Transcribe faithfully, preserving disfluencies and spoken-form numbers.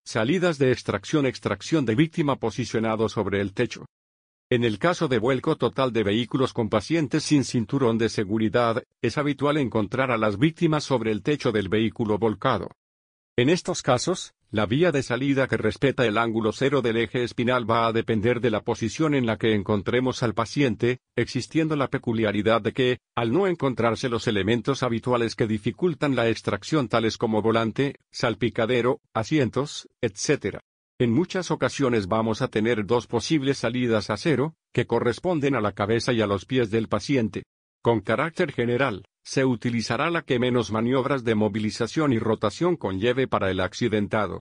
Salidas de extracción. Extracción de víctima posicionado sobre el techo. En el caso de vuelco total de vehículos con pacientes sin cinturón de seguridad, es habitual encontrar a las víctimas sobre el techo del vehículo volcado. En estos casos, la vía de salida que respeta el ángulo cero del eje espinal va a depender de la posición en la que encontremos al paciente, existiendo la peculiaridad de que, al no encontrarse los elementos habituales que dificultan la extracción tales como volante, salpicadero, asientos, etcétera, en muchas ocasiones vamos a tener dos posibles salidas a cero, que corresponden a la cabeza y a los pies del paciente. Con carácter general, se utilizará la que menos maniobras de movilización y rotación conlleve para el accidentado.